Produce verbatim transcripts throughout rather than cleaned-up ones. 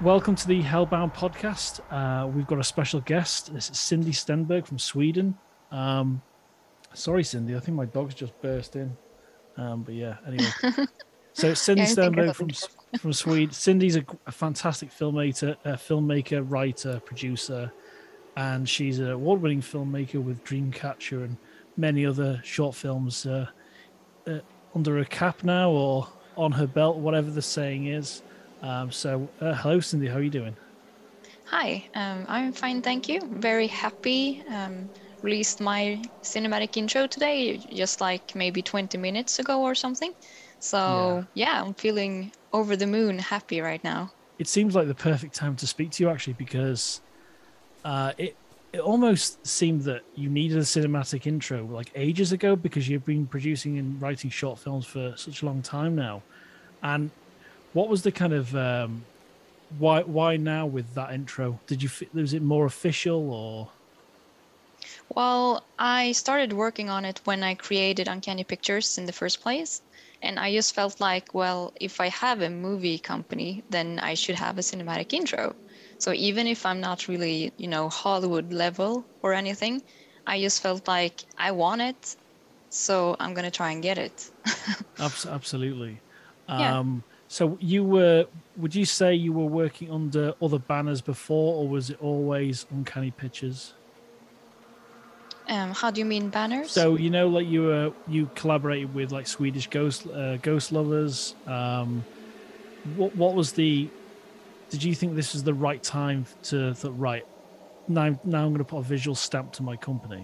welcome to the Hellbound podcast. Uh, we've got a special guest. This is Cindy Stenberg from Sweden. Um, sorry, Cindy, I think my dog's just burst in. Um, but yeah, anyway. So it's Cindy Yeah, I think I Sternberg got from it. from Sweden. Cindy's a, a fantastic filmmaker, a filmmaker, writer, producer, and she's an award-winning filmmaker with Dreamcatcher and many other short films uh, uh, under her cap now or on her belt, whatever the saying is. Um, so, uh, hello, Cindy. How are you doing? Hi, um, I'm fine, thank you. Very happy. Um, released my cinematic intro today, just like maybe twenty minutes ago or something. Yeah. So yeah, I'm feeling over the moon happy right now. It seems like the perfect time to speak to you, actually, because uh, it it almost seemed that you needed a cinematic intro like ages ago because you've been producing and writing short films for such a long time now. And what was the kind of um, why why now with that intro? Did you was it more official or? Well, I started working on it when I created Uncanny Pictures in the first place. And I just felt like, well, if I have a movie company, then I should have a cinematic intro. So even if I'm not really, you know, Hollywood level or anything, I just felt like I want it. So I'm going to try and get it. Abs- absolutely. Yeah. Um, so you were, would you say you were working under other banners before, or was it always Uncanny Pictures? Um, how do you mean banners? So you know, like you were, you collaborated with like Swedish Ghost uh, Ghost Lovers. Um, what what was the? Did you think this was the right time to th- right now? Now I'm going to put a visual stamp to my company.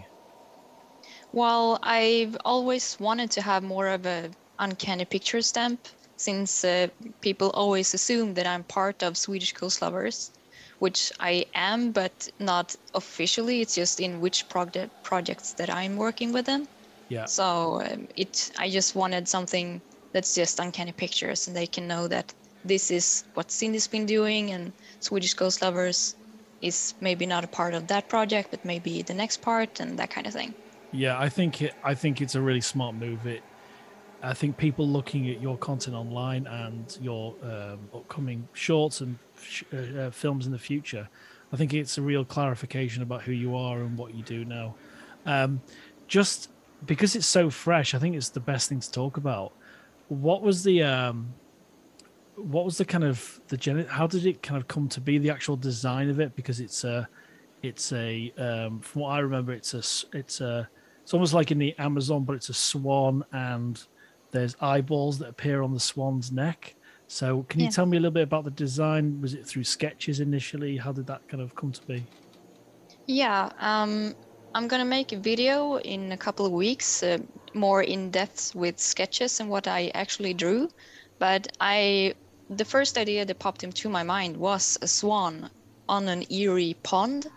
Well, I've always wanted to have more of a uncanny picture stamp since uh, people always assume that I'm part of Swedish Ghost Lovers, which I am, but not officially. It's just in which project projects that I'm working with them. Yeah, So um, it, I just wanted something that's just uncanny pictures, and they can know that this is what Cindy's been doing, and Swedish Ghost Lovers is maybe not a part of that project, but maybe the next part, and that kind of thing. yeah. I think it. I think it's a really smart move. It I think people looking at your content online and your um, upcoming shorts and sh- uh, uh, films in the future, I think it's a real clarification about who you are and what you do now. Um, just because it's so fresh, I think it's the best thing to talk about. What was the um, what was the kind of the gen? How did it kind of come to be? The actual design of it, because it's a it's a um, from what I remember, it's a s- it's a it's almost like in the Amazon, but it's a swan and there's eyeballs that appear on the swan's neck. So, can you Yeah. tell me a little bit about the design? Was it through sketches initially? How did that kind of come to be? Yeah, um, I'm gonna make a video in a couple of weeks, uh, more in depth with sketches and what I actually drew. But I, the first idea that popped into my mind was a swan on an eerie pond.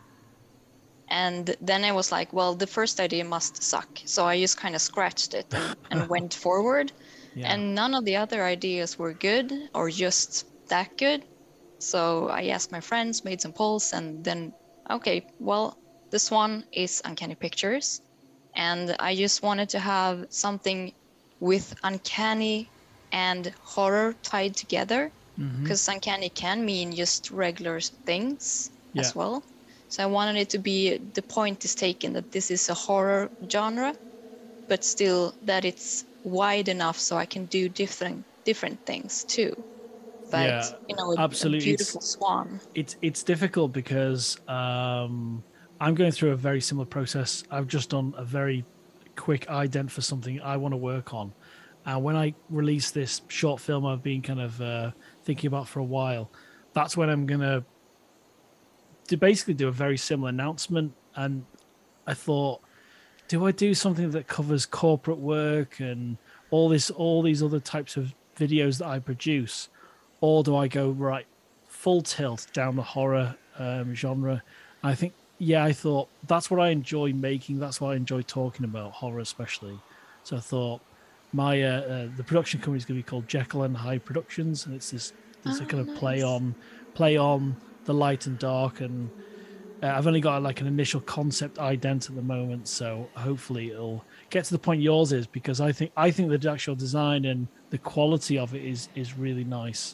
And then I was like, well, the first idea must suck. So I just kind of scratched it and, and went forward. Yeah, And none of the other ideas were good or just that good. So I asked my friends, made some polls, and then, okay, well, this one is Uncanny Pictures. And I just wanted to have something with uncanny and horror tied together, hmm because uncanny can mean just regular things yeah, as well. So I wanted it to be, the point is taken that this is a horror genre, but still that it's wide enough so I can do different different things too. But yeah. you know, a, a Absolutely, it's beautiful swan. it's it's difficult because um, I'm going through a very similar process. I've just done a very quick ident for something I want to work on. And when I release this short film I've been kind of uh, thinking about for a while, that's when I'm going to to basically do a very similar announcement. And I thought, do I do something that covers corporate work and all this, all these other types of videos that I produce, or do I go right full tilt down the horror um, genre? I think, yeah, I thought that's what I enjoy making. That's what I enjoy talking about, horror especially. So I thought my uh, uh, the production company is going to be called Jekyll and Hyde Productions, and it's this this a Oh, kind of play nice. on play on the light and dark. And uh, I've only got like an initial concept ident at the moment, so hopefully it'll get to the point yours is, because I think I think the actual design and the quality of it is is really nice.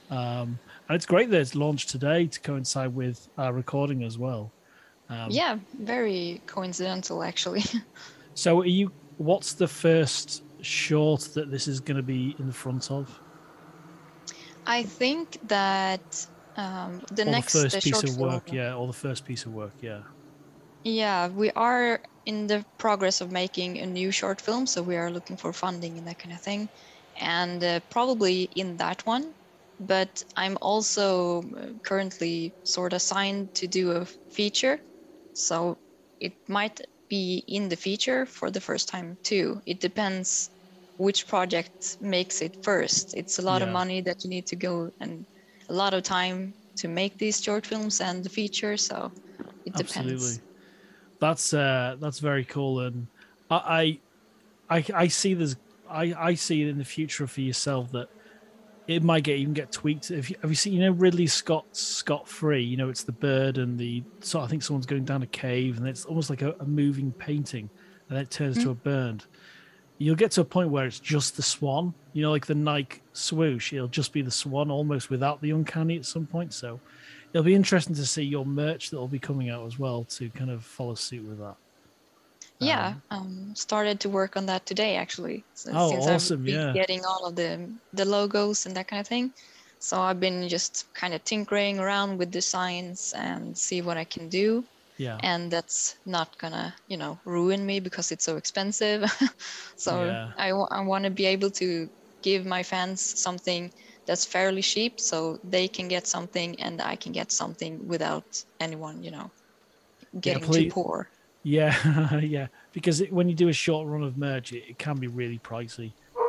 Um, and it's great that it's launched today to coincide with our recording as well. Um, Yeah, very coincidental actually. so, are you? What's the first short that this is going to be in the front of, I think that um, the or the next uh, first piece short of film, work? Yeah, or the first piece of work. Yeah. yeah, we are in the progress of making a new short film, so we are looking for funding and that kind of thing, and uh, probably in that one. But I'm also uh, currently sort of signed to do a feature, so it might be in the feature for the first time too. It depends which project makes it first. It's a lot of Yeah. money that you need to go and a lot of time to make these short films and the feature, so it Absolutely. depends. That's uh that's very cool, and I I I, I see there's I I see it in the future for yourself that it might get even get tweaked. If you, have you seen, you know, Ridley Scott's Scott Free? You know, it's the bird and the so I think someone's going down a cave and it's almost like a, a moving painting, and then it turns Mm. to a bird. You'll get to a point where it's just the swan, you know, like the Nike swoosh. It'll just be the swan almost without the uncanny at some point. So it'll be interesting to see your merch that will be coming out as well to kind of follow suit with that. Yeah, Um, um, started to work on that today actually. So oh, since I've awesome. been Yeah. getting all of the the logos and that kind of thing. So I've been just kind of tinkering around with designs and see what I can do. Yeah. And that's not gonna, you know, ruin me because it's so expensive. So Yeah. I, w- I want to be able to give my fans something that's fairly cheap so they can get something and I can get something without anyone, you know, Yeah. getting too Please. poor. Yeah. Yeah. Because it, when you do a short run of merch, it, it can be really pricey.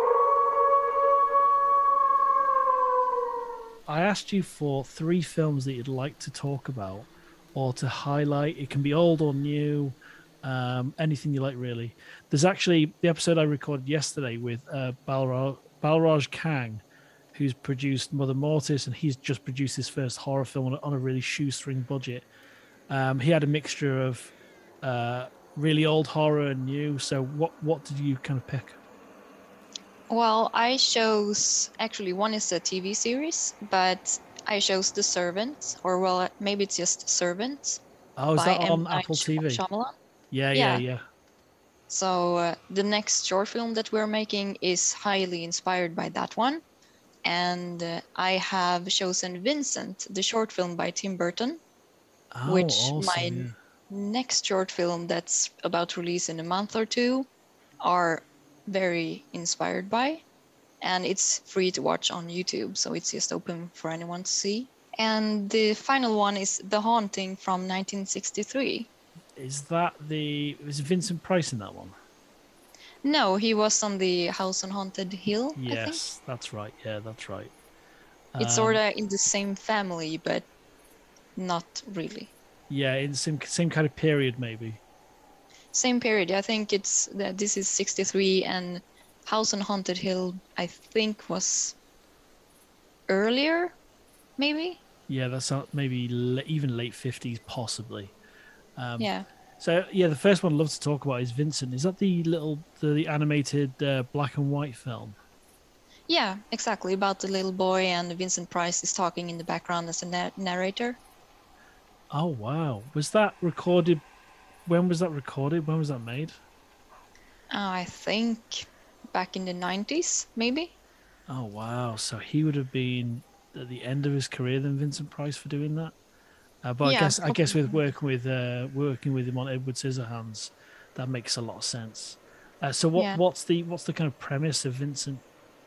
I asked you for three films that you'd like to talk about or to highlight. It can be old or new, um, anything you like, really. There's actually the episode I recorded yesterday with uh, Balraj, Balraj Kang, who's produced Mother Mortis, and he's just produced his first horror film on a, on a really shoestring budget. Um, he had a mixture of uh, really old horror and new. So, what what did you kind of pick? Well, I chose actually one is a T V series, but I chose The Servant, or well, maybe it's just Servant Oh, is by that M. on Night Apple Sh- T V? Shyamalan. Yeah, yeah, Yeah. yeah. So uh, the next short film that we're making is highly inspired by that one, and uh, I have chosen Vincent, the short film by Tim Burton, Oh, which awesome. my Yeah. next short film that's about to release in a month or two are very inspired by. And it's free to watch on YouTube, so it's just open for anyone to see. And the final one is The Haunting from nineteen sixty-three. Is that the is Vincent Price in that one? No, he was on the House on Haunted Hill, I think. Yes, that's right. Yeah, that's right. It's sort Um, of in the same family, but not really. yeah, in the same same kind of period, maybe. Same period. I think it's that this is sixty-three and House on Haunted Hill, I think was earlier, maybe. Yeah, that's not, maybe l- even late fifties, possibly. Um, Yeah. so yeah, the first one I'd love to talk about is Vincent. Is that the little the, the animated uh, black and white film? Yeah, exactly. About the little boy and Vincent Price is talking in the background as a na- narrator. Oh wow, was that recorded? When was that recorded? When was that made? Uh, I think back in the nineties, maybe. Oh wow, so he would have been at the end of his career then, Vincent Price, for doing that. Uh, but I Yeah, guess I guess with probably. working with uh, working with him on Edward Scissorhands, that makes a lot of sense. Uh, so what Yeah. what's the what's the kind of premise of Vincent?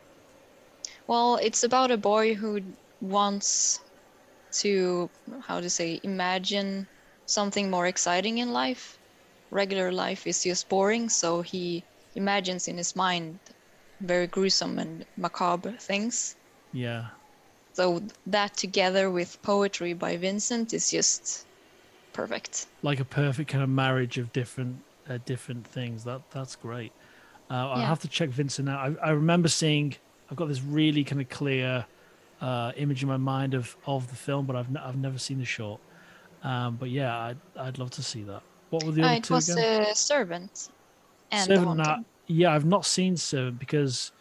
Well, it's about a boy who wants to, how to say, imagine something more exciting in life. Regular life is just boring, so he imagines in his mind very gruesome and macabre things. Yeah, So that together with poetry by Vincent is just perfect. like a perfect kind of marriage of different uh, different things. That that's great. Uh, I'll Yeah. have to check Vincent out. I, I remember seeing. I've got this really kind of clear uh, image in my mind of of the film, but I've n- I've never seen the short. Um, but yeah, I'd I'd love to see that. What were the Uh, other it two was again? a servant and the Servant. Now, haunting. yeah, I've not seen Servant because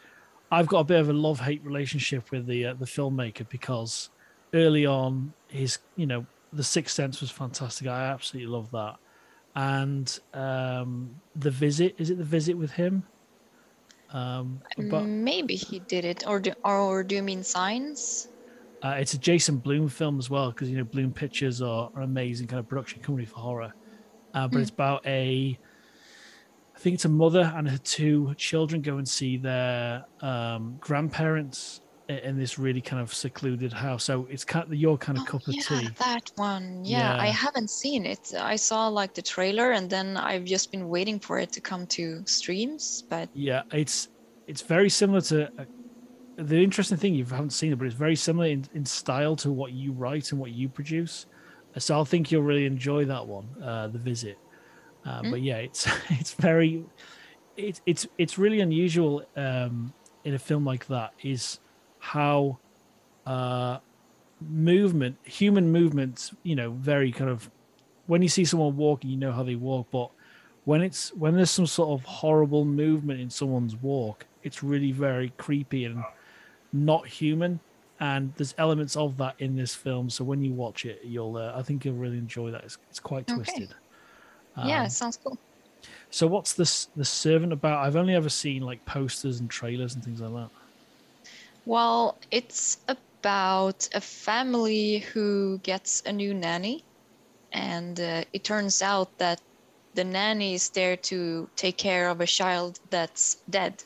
I've got a bit of a love hate relationship with the uh, the filmmaker because early on his you know The Sixth Sense was fantastic. I absolutely love that, and um, The Visit, is it The Visit with him? Um, but Maybe he did it, or do, or do you mean Signs? uh, it's a Jason Blum film as well because you know Blum Pictures are an amazing kind of production company for horror. Uh, but Hmm. it's about a I think it's a mother and her two children go and see their um, grandparents i- in this really kind of secluded house. So it's kind of your kind of Oh cup of yeah, tea. that one. Yeah, I Yeah, haven't seen it. I saw like the trailer, and then I've just been waiting for it to come to streams. But yeah. It's it's very similar to uh, the interesting thing you haven't seen it, but it's very similar in, in style to what you write and what you produce. So I think you'll really enjoy that one, uh, The Visit. Uh, hmm? but yeah, it's it's very it's it's it's really unusual um, in a film like that is how uh, movement, human movements, you know, very kind of when you see someone walking, you know how they walk, but when it's when there's some sort of horrible movement in someone's walk, it's really very creepy and not human. And there's elements of that in this film. So when you watch it, you'll uh, I think you'll really enjoy that. It's, it's quite Okay. twisted. Yeah, it Um, sounds cool. so what's this the servant about? I've only ever seen like posters and trailers and things like that. Well, it's about a family who gets a new nanny, and uh, it turns out that the nanny is there to take care of a child that's dead.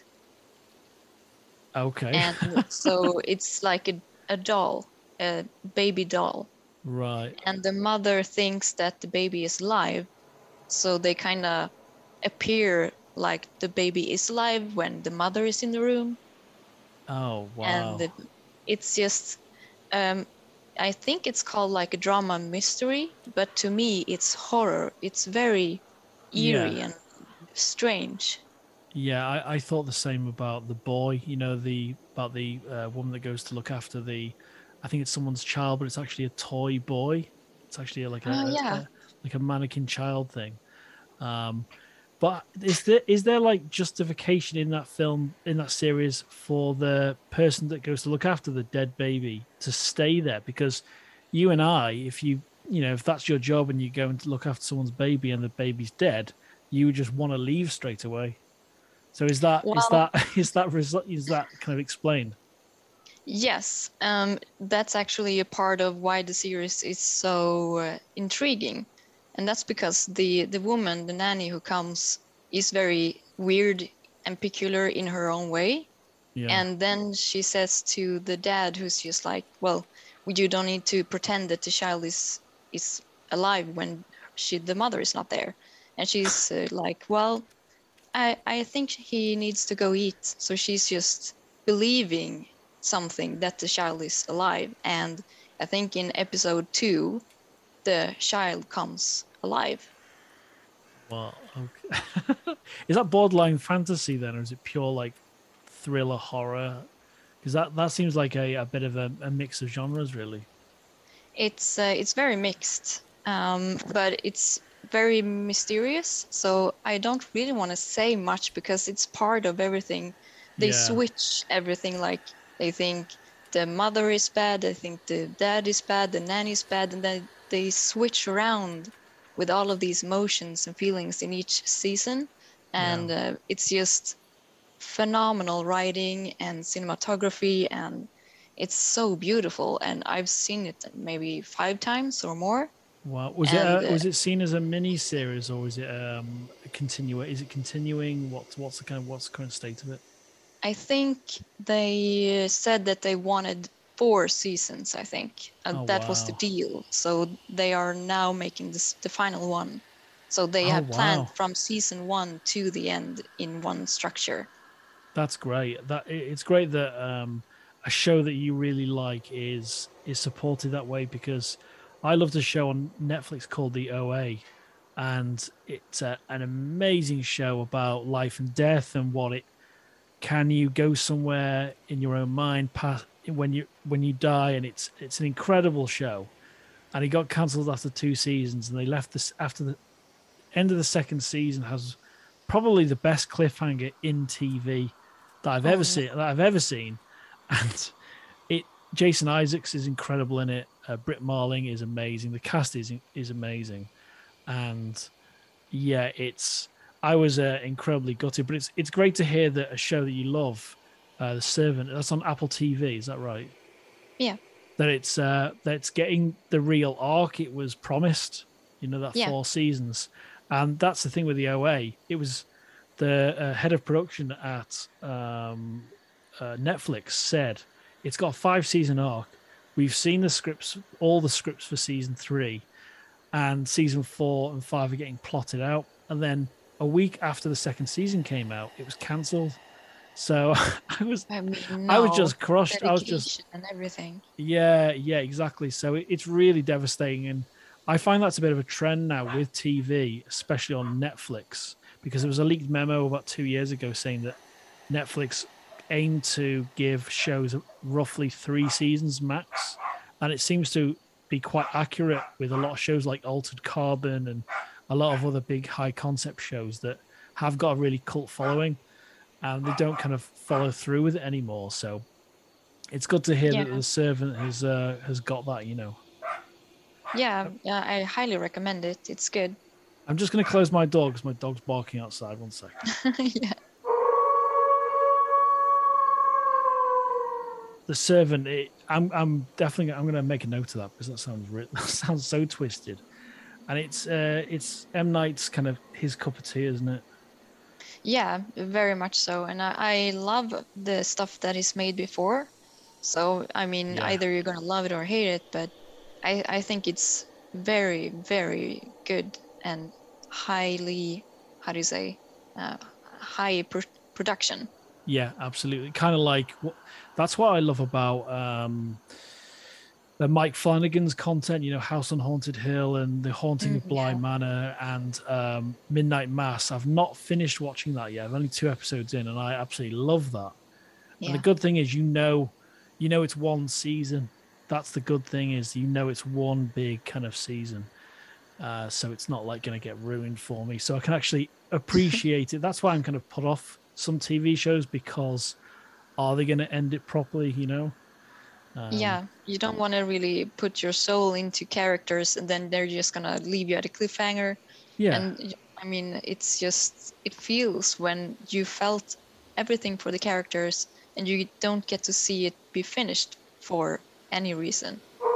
Okay. And so it's like a, a doll, a baby doll. Right. And the mother thinks that the baby is alive. So they kind of appear like the baby is alive when the mother is in the room. Oh, And wow. it- it's just, um, I think it's called like a drama mystery, but to me, it's horror. It's very Yeah. eerie and strange. Yeah, I, I thought the same about the boy, you know, the about the uh, woman that goes to look after the I think it's someone's child, but it's actually a toy boy. It's actually like Oh, a, a, yeah. a like a mannequin child thing. Um, but is there is there like justification in that film in that series for the person that goes to look after the dead baby to stay there? Because you and I, if you you know if that's your job and you go and look after someone's baby and the baby's dead, you would just want to leave straight away. So is that is Well, that is that result is that kind of explained? yes, um, that's actually a part of why the series is so uh, intriguing, and that's because the the woman, the nanny who comes, is very weird and peculiar in her own way. Yeah. And then she says to the dad, who's just like, "Well, you don't need to pretend that the child is is alive when she the mother is not there." And she's uh, like, "Well, I, I think he needs to go eat." So she's just believing something that the child is alive. And I think in episode two, the child comes alive. Well, okay. Is that borderline fantasy then, or is it pure like thriller horror? Because that that seems like a, a bit of a, a mix of genres, really. It's uh, it's very mixed, um, but it's very mysterious. So I don't really want to say much because it's part of everything. They Yeah. switch everything. Like they think the mother is bad, they think the dad is bad, the nanny is bad, and then they switch around with all of these emotions and feelings in each season. Yeah. And uh, it's just phenomenal writing and cinematography, and it's so beautiful. And I've seen it maybe five times or more. Wow. Was it And uh, uh, was it seen as a mini series or is it um a continue? Is it continuing? What's what's the kind of what's the current state of it? I think they said that they wanted four seasons, I think. Oh And that was the wow. deal. So they are now making this the final one. So they Oh have planned wow. from season one to the end in one structure. That's great. That it's great that um, a show that you really like is is supported that way because I loved a show on Netflix called The O A, and it's a, an amazing show about life and death and what it can you go somewhere in your own mind past when you when you die, and it's it's an incredible show. And it got cancelled after two seasons, and they left this after the end of the second season has probably the best cliffhanger in T V that I've Oh ever no. seen. That I've ever seen, and it. Jason Isaacs is incredible in it. Uh, Britt Marling is amazing. The cast is is amazing, and yeah, it's. I was uh, incredibly gutted, but it's it's great to hear that a show that you love, uh, The Servant, that's on Apple T V. Is that right? Yeah. That it's uh, that it's getting the real arc it was promised. You know, that Yeah. four seasons, and that's the thing with the O A. It was the uh, head of production at um, uh, Netflix said it's got a five season arc. We've seen the scripts, all the scripts for season three, and season four and five are getting plotted out. And then a week after the second season came out, it was cancelled. So I was, I mean, I was no just crushed. I was just, dedication and everything. yeah, yeah, exactly. So it, it's really devastating, and I find that's a bit of a trend now with T V, especially on Netflix, because there was a leaked memo about two years ago saying that Netflix aimed to give shows roughly three seasons max, and it seems to be quite accurate with a lot of shows like Altered Carbon and a lot of other big high concept shows that have got a really cult following, and they don't kind of follow through with it anymore. So it's good to hear that Yeah. The Servant has uh, has got that. You know, Yeah. Yeah. I highly recommend it. It's good. I'm just going to close my door because my dog's barking outside. One second. Yeah. The Servant. It, I'm I'm definitely I'm going to make a note of that because that sounds re- that sounds so twisted, and it's uh, it's M Night's kind of his cup of tea, isn't it? Yeah, very much so. And I, I love the stuff that is made before. So, I mean, Yeah. either you're gonna love it or hate it, but I, I think it's very, very good and highly, how do you say, uh, high pr production. Yeah, absolutely. Kind of like what that's what I love about um the Mike Flanagan's content, you know, House on Haunted Hill and The Haunting Mm, of Bly yeah, Manor and um Midnight Mass. I've not finished watching that yet. I've only two episodes in and I absolutely love that. And the yeah, good thing is you know you know it's one season. That's the good thing is you know it's one big kind of season. Uh, so it's not like going to get ruined for me. So I can actually appreciate it. That's why I'm kind of put off some T V shows because are they going to end it properly? You know? Um, yeah. You don't want to really put your soul into characters and then they're just gonna leave you at a cliffhanger. yeah, And y- I mean, it's just, it feels when you felt everything for the characters and you don't get to see it be finished for any reason.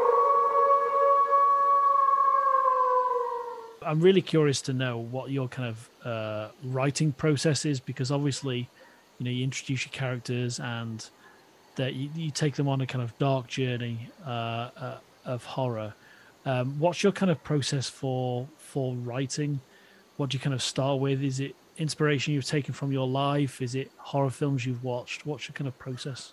I'm really curious to know what your kind of uh, writing process is because obviously, you know, you introduce your characters and that you, you take them on a kind of dark journey uh, uh, of horror. Um, what's your kind of process for for writing? What do you kind of start with? Is it inspiration you've taken from your life? Is it horror films you've watched? What's your kind of process?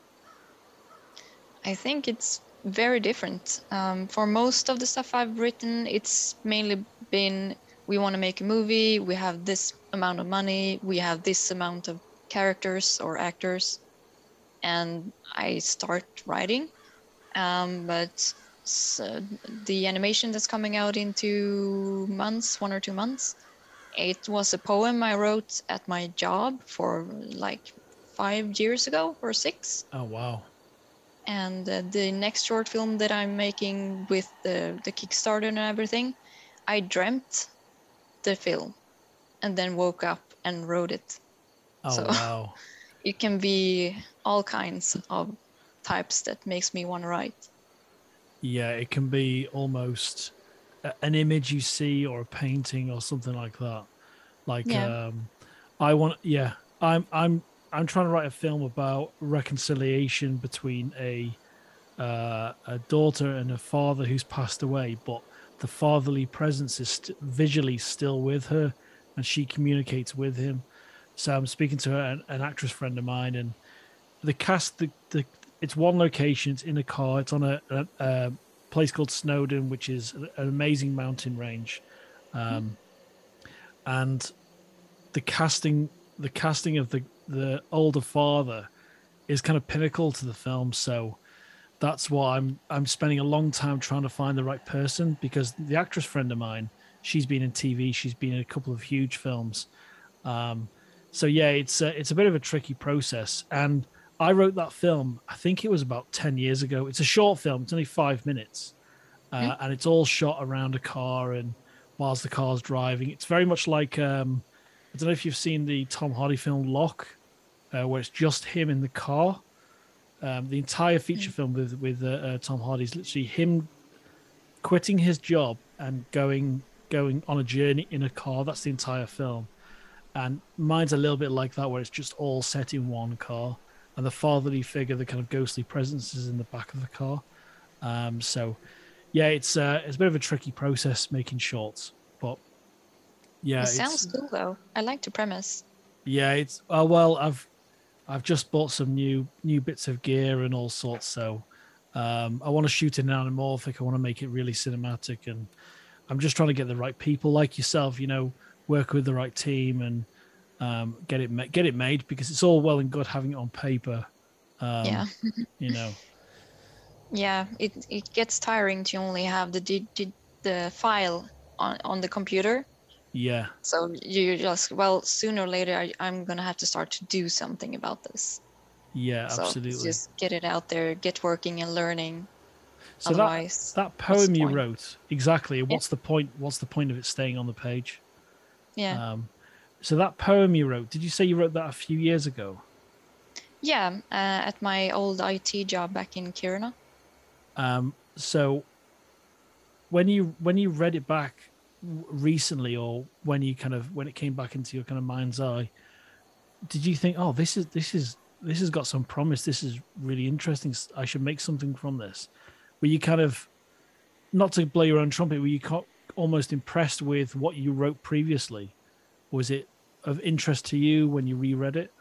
I think it's very different. Um, for most of the stuff I've written, it's mainly been we want to make a movie, we have this amount of money, we have this amount of characters or actors, and I start writing. Um, but so the animation that's coming out in two months, one or two months, it was a poem I wrote at my job for like five years ago or six. Oh wow, And uh, the next short film that I'm making with the, the Kickstarter and everything, I dreamt the film and then woke up and wrote it. oh So wow. it can be all kinds of types that makes me want to write. Yeah, it can be almost a- an image you see or a painting or something like that. Like Yeah. um I want yeah, I'm I'm I'm trying to write a film about reconciliation between a uh, a daughter and a father who's passed away, but the fatherly presence is st- visually still with her, and she communicates with him. So I'm speaking to her, an, an actress friend of mine, and the cast, the, the it's one location, it's in a car, it's on a, a, a place called Snowdon, which is an amazing mountain range, um, and the casting, the casting of the the older father is kind of pinnacle to the film. So that's why I'm I'm spending a long time trying to find the right person because the actress friend of mine, she's been in T V, she's been in a couple of huge films, um, so yeah, it's a, it's a bit of a tricky process. And I wrote that film. I think it was about ten years ago. It's a short film. It's only five minutes, Mm. uh, and it's all shot around a car and whilst the car's driving. It's very much like um, I don't know if you've seen the Tom Hardy film Lock, uh, where it's just him in the car. Um, the entire feature Mm. film with with uh, uh, Tom Hardy is literally him quitting his job and going going on a journey in a car. That's the entire film. And mine's a little bit like that, where it's just all set in one car, and the fatherly figure, the kind of ghostly presence, is in the back of the car. Um, so, yeah, it's uh, it's a bit of a tricky process making shorts, but yeah, It sounds it's cool though. I like the premise. yeah, it's oh well, I've I've just bought some new new bits of gear and all sorts, so um, I want to shoot in anamorphic. I want to make it really cinematic, and I'm just trying to get the right people like yourself, you know, work with the right team and um, get it ma- get it made, because it's all well and good having it on paper, Yeah. um, you know. Yeah, it it gets tiring to only have the di- di- the file on on the computer. Yeah, So you just, well, sooner or later I, I'm gonna have to start to do something about this. yeah, So it's absolutely. just get it out there, get working and learning. So that Otherwise, that what's the poem you point? wrote, exactly. Yeah, What's the point? What's the point of it staying on the page? yeah, Um, so that poem you wrote, did you say you wrote that a few years ago? yeah. Uh, at my old I T job back in Kiruna. Um, so when you when you read it back recently, or when you kind of when it came back into your kind of mind's eye, did you think, oh, this is this is this has got some promise, this is really interesting, I should make something from this? Were you kind of, not to blow your own trumpet, were you almost impressed with what you wrote previously? Was it of interest to you when you reread it?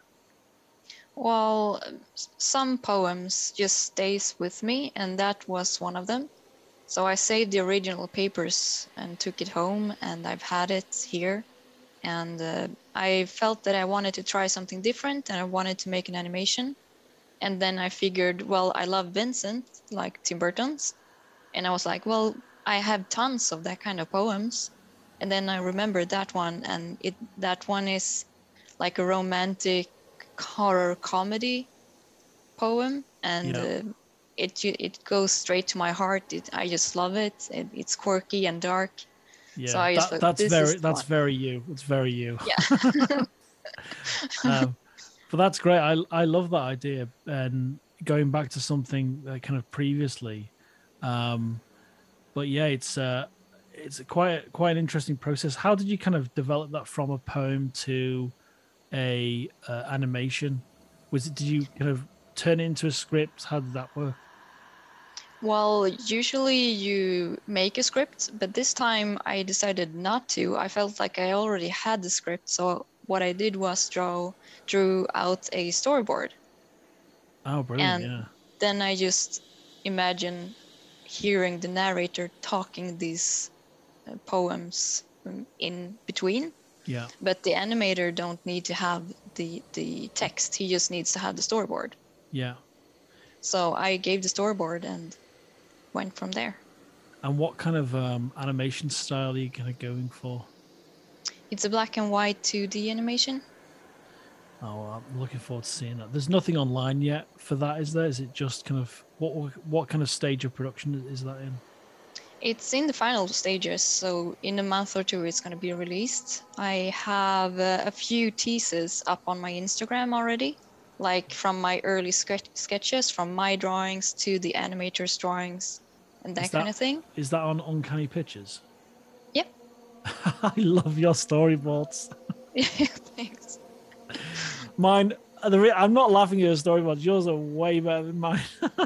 Well, some poems just stays with me, and that was one of them. So I saved the original papers and took it home, and I've had it here. And uh, I felt that I wanted to try something different, and I wanted to make an animation. And then I figured, well, I love Vincent, like Tim Burton's. And I was like, well, I have tons of that kind of poems. And then I remembered that one, and it that one is like a romantic horror comedy poem, and Yeah, uh, it it goes straight to my heart. It, I just love it. it. It's quirky and dark, so yeah, I just that thought that's this is very the that's one. very you. It's very you. Yeah. um, but that's great. I I love that idea, and going back to something uh, kind of previously. Um, but yeah, it's uh, it's quite quite an interesting process. How did you kind of develop that from a poem to a uh, animation? Was it, did you kind of turn it into a script? How did that work? Well, usually you make a script, but this time I decided not to. I felt like I already had the script, so what I did was draw drew out a storyboard, Oh, brilliant! and Yeah, then I just imagine hearing the narrator talking these uh, poems um, in between. yeah, But the animator don't need to have the the text. He just needs to have the storyboard. yeah. So I gave the storyboard and went from there. And what kind of um, animation style are you kind of going for? It's a black and white two D animation. Oh, I'm looking forward to seeing that. There's nothing online yet for that, is there? Is it just kind of what what kind of stage of production is that in? It's in the final stages, so in a month or two it's going to be released. I have uh, a few teases up on my Instagram already, like from my early sketch- sketches, from my drawings to the animator's drawings and Is that kind that of thing. is that on Uncanny Pictures? Yep. I love your storyboards. Thanks. Mine, the re- I'm not laughing at your storyboards. Yours are way better than mine.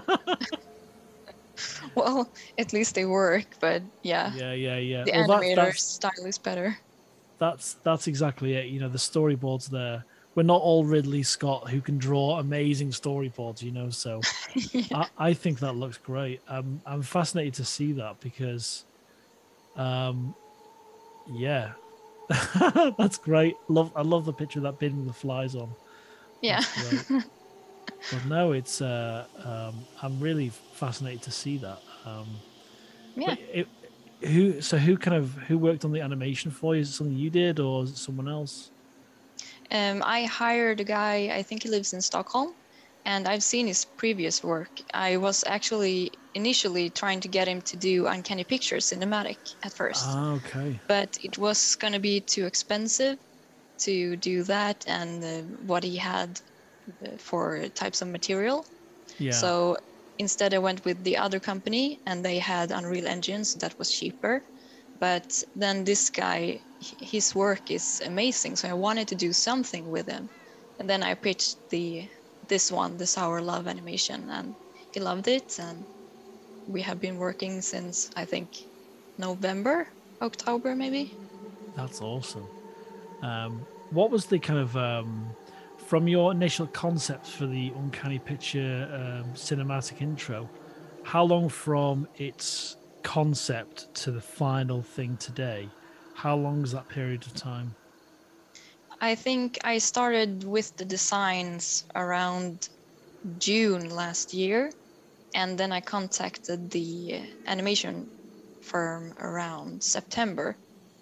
Well, at least they work, but yeah, yeah, yeah, yeah. the Well, that's animator's that's style is better. that's that's exactly it. You know, the storyboards there. We're not all Ridley Scott who can draw amazing storyboards. You know, so Yeah. I, I think that looks great. I'm I'm fascinated to see that because, um, yeah, that's great. Love I love the picture of that bin with the flies on. Yeah. That's great. But no, it's uh, um, I'm really fascinated to see that. Um, Yeah. but it, who so who kind of who worked on the animation for you? Is it something you did or is it someone else? Um, I hired a guy, I think he lives in Stockholm, and I've seen his previous work. I was actually initially trying to get him to do Uncanny Pictures cinematic at first, Ah, okay. but it was going to be too expensive to do that and uh, what he had uh, for types of material. Yeah. So instead, I went with the other company, and they had Unreal Engine, so that was cheaper. But then this guy, h- his work is amazing, so I wanted to do something with him. And then I pitched the this one, the Sour Love animation, and he loved it. And we have been working since, I think, November, October, maybe. That's awesome. Um, what was the kind of um, from your initial concepts for the Uncanny Picture um, cinematic intro? How long from its concept to the final thing today? How long is that period of time? I think I started with the designs around June last year, and then I contacted the animation firm around September.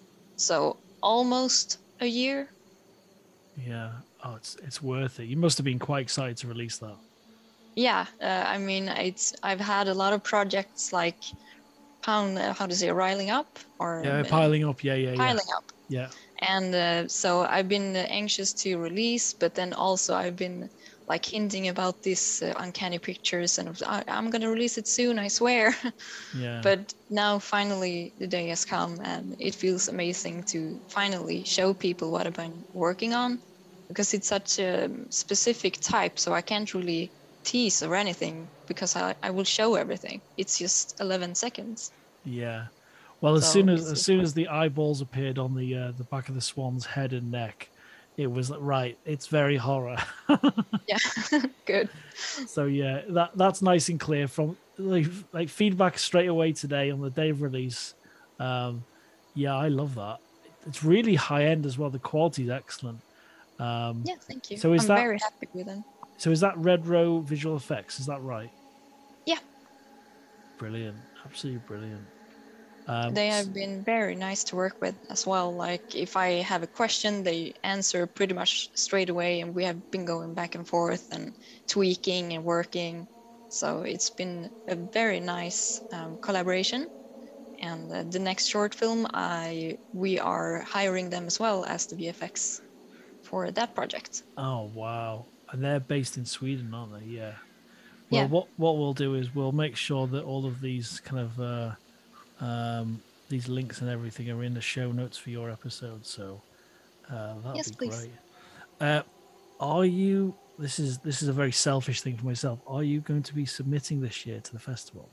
So almost a year. Yeah. Oh, it's it's worth it. You must have been quite excited to release that. Yeah, uh, I mean, it's I've had a lot of projects like pound, uh, how to say, riling up or Yeah, uh, piling up. Yeah, yeah, yeah. piling up. Yeah. And uh, so I've been uh, anxious to release, but then also I've been like hinting about this uh, Uncanny Pictures, and I, I'm gonna release it soon, I swear. Yeah. But now finally the day has come, and it feels amazing to finally show people what I've been working on, because it's such a specific type, so I can't really tease or anything because I, I will show everything. It's just eleven seconds. Yeah. Well, as So soon as it's as just soon as the eyeballs appeared on the uh, the back of the swan's head and neck, it was like, right. It's very horror. yeah, good. So yeah, that that's nice and clear from like, like feedback straight away today on the day of release. Um, yeah, I love that. It's really high end as well. The quality is excellent. Um, Yeah, thank you. so is I'm that very happy with them. so is that Red Row Visual Effects? Is that right? Yeah, Brilliant, absolutely brilliant. Um, they have been very nice to work with as well. Like if I have a question, they answer pretty much straight away, and we have been going back and forth and tweaking and working. So it's been a very nice um, collaboration. And uh, the next short film, I we are hiring them as well as the V F X for that project. oh wow, and they're based in Sweden, aren't they? Yeah. Well, Yeah. what what we'll do is we'll make sure that all of these kind of uh, um, these links and everything are in the show notes for your episode. So uh, that'll Yes, be please. great. Uh, are you? This is this is a very selfish thing for myself. Are you going to be submitting this year to the festival?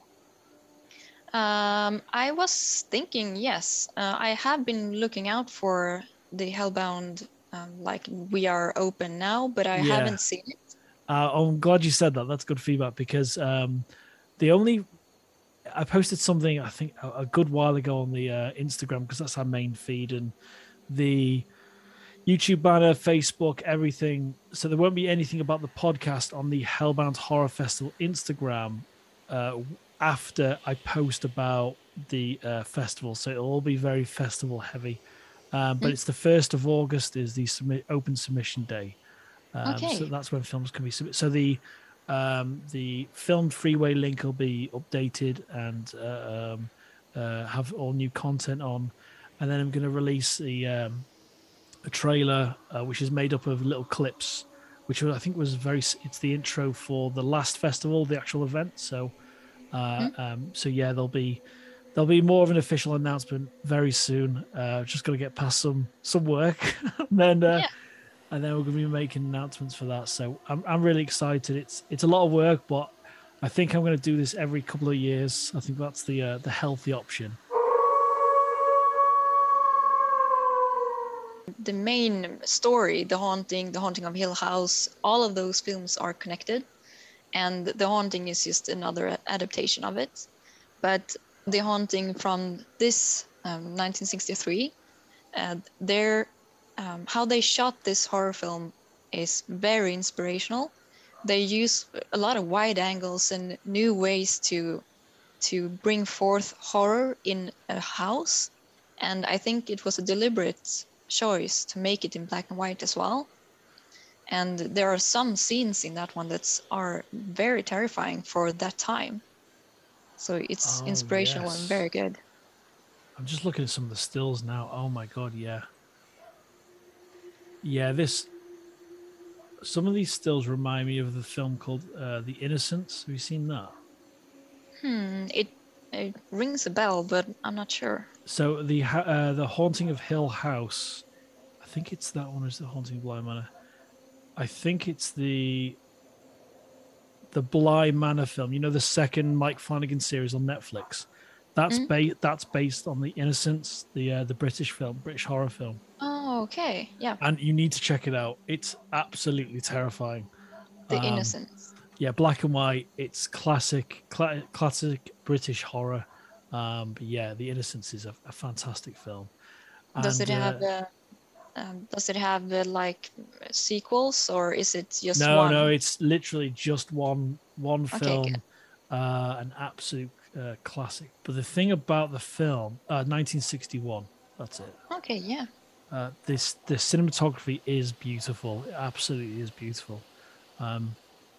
Um, I was thinking, yes. Uh, I have been looking out for the Hellbound, um, like we are open now, but I Yeah. haven't seen it. Uh, I'm glad you said that. That's good feedback because um, the only I posted something I think a, a good while ago on the uh, Instagram because that's our main feed and the YouTube banner, Facebook, everything. So there won't be anything about the podcast on the Hellbound Horror Festival Instagram uh, after I post about the uh, festival. So it'll all be very festival heavy. Um, but Mm. it's the first of August is the submit, open submission day. Um, Okay. So that's when films can be submitted. So the um, the filmed freeway link will be updated and uh, um, uh, have all new content on. And then I'm going to release the um, a trailer uh, which is made up of little clips, which I think was very. It's the intro for the last festival, the actual event. So, uh, Mm. um, so yeah, there'll be there'll be more of an official announcement very soon. Uh, just got to get past some some work, and then uh, Yeah. and then we're going to be making announcements for that. So I'm I'm really excited. It's it's a lot of work, but I think I'm going to do this every couple of years. I think that's the uh, the healthy option. The main story, The Haunting, The Haunting of Hill House, all of those films are connected. And The Haunting is just another adaptation of it. But The Haunting from this um, nineteen sixty-three, uh, their, um, how they shot this horror film is very inspirational. They use a lot of wide angles and new ways to to bring forth horror in a house. And I think it was a deliberate choice to make it in black and white as well. and there are some scenes in that one that are very terrifying for that time. So it's Oh, inspirational yes. and very good. I'm just looking at some of the stills now. Oh my god, yeah. Yeah, this some of these stills remind me of the film called uh, The Innocents. Have you seen that? Hmm, it it rings a bell, but I'm not sure. So the ha- uh, the Haunting of Hill House, I think it's that one. Is the Haunting of Bly Manor? I think it's the the Bly Manor film. You know, the second Mike Flanagan series on Netflix. That's Mm? ba- that's based on The Innocents, the uh, the British film, British horror film, Oh, okay. Yeah. and you need to check it out. It's absolutely terrifying. The Um, Innocents. yeah, black and white. It's classic, cla- classic British horror. Um, but yeah, The Innocents is a, a fantastic film. Does And it have uh, uh, um, does it have uh, like sequels, or is it just no, no, one? it's literally just one one Okay, good. film, uh, an absolute uh, classic. But the thing about the film, uh, nineteen sixty-one, that's it. Okay, yeah. Uh, this the cinematography is beautiful. It absolutely is beautiful. Um,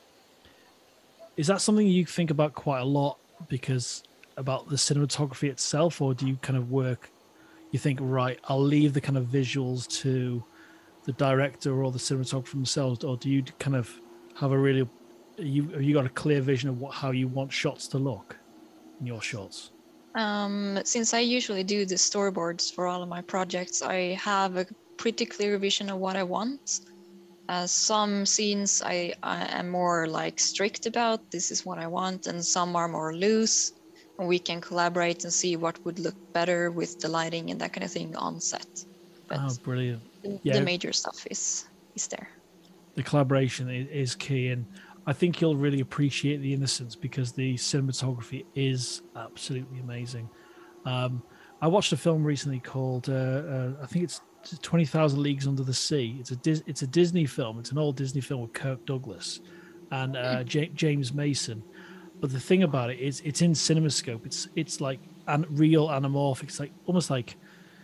is that something you think about quite a lot because about the cinematography itself, or do you kind of work? You think, right, I'll leave the kind of visuals to the director or the cinematographer themselves, or do you kind of have a really you have you got a clear vision of what how you want shots to look in your shots? Um, since I usually do the storyboards for all of my projects, I have a pretty clear vision of what I want. Uh, some scenes I, I am more like strict about, this is what I want, and some are more loose, and we can collaborate and see what would look better with the lighting and that kind of thing on set. But Oh, brilliant! the, Yeah, the major stuff is is there. the collaboration is, is key, and I think you'll really appreciate The Innocents because the cinematography is absolutely amazing. Um, I watched a film recently called uh, uh, I think it's Twenty Thousand Leagues Under the Sea. It's a Dis- it's a Disney film. It's an old Disney film with Kirk Douglas and uh, J- James Mason. But the thing about it is, it's in CinemaScope. It's it's like an real anamorphic. It's like almost like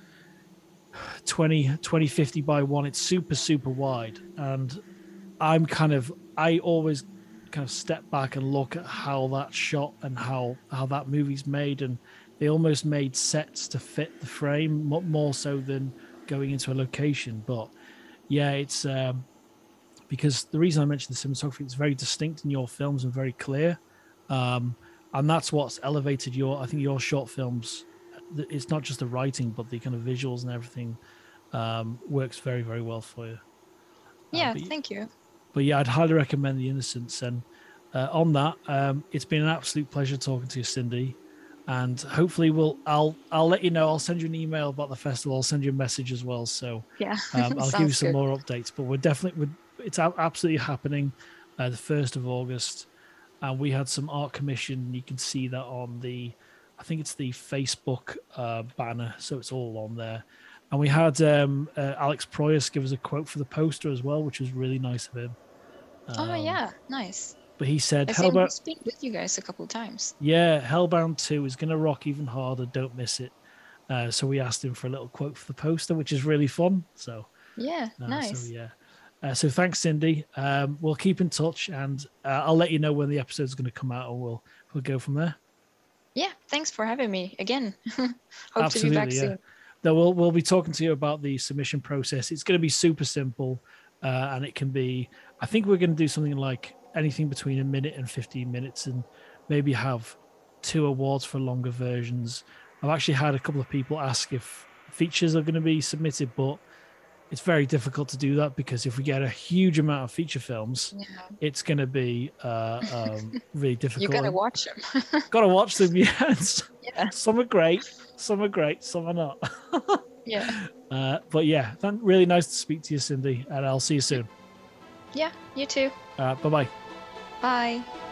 twenty, twenty, fifty by one. It's super super wide, and I'm kind of I always kind of step back and look at how that's shot and how how that movie's made, and they almost made sets to fit the frame more so than going into a location. But yeah, it's um, because the reason I mentioned the cinematography, it's very distinct in your films and very clear, um, and that's what's elevated your. I think your short films. It's not just the writing, but the kind of visuals and everything um, works very very well for you. Uh, Yeah, but thank you. but yeah, I'd highly recommend The Innocents. And uh, on that, um, it's been an absolute pleasure talking to you, Cindy. And hopefully, we'll I'll I'll let you know. I'll send you an email about the festival. I'll send you a message as well. So Yeah, um, I'll give you sounds some good. more updates. But we're definitely we're, it's absolutely happening uh, the first of August, and we had some art commission. You can see that on the, I think it's the Facebook uh, banner. So it's all on there. And we had um, uh, Alex Proyas give us a quote for the poster as well, which was really nice of him. Oh Um, yeah, nice. but he said, I seen him Hellbound, speak with you guys a couple of times. yeah, Hellbound two is going to rock even harder. Don't miss it. Uh, so we asked him for a little quote for the poster, which is really fun. So, Yeah, uh, so nice. yeah. Uh, so thanks, Cindy. Um, we'll keep in touch, and uh, I'll let you know when the episode is going to come out, and we'll we'll go from there. Yeah, thanks for having me again. Hope to be back Absolutely, yeah. soon. Though we'll we'll be talking to you about the submission process. It's going to be super simple, uh, and it can be. I think we're going to do something like anything between a minute and fifteen minutes, and maybe have two awards for longer versions. I've actually had a couple of people ask if features are going to be submitted, but it's very difficult to do that because if we get a huge amount of feature films, Yeah. it's going to be uh, um, really You difficult. gotta watch them. Got to watch them, yes. Yeah. Some are great, some are great, some are not. Yeah. Uh, but yeah, really nice to speak to you, Cindy, and I'll see you soon. Yeah, you too. Uh, bye bye. Bye.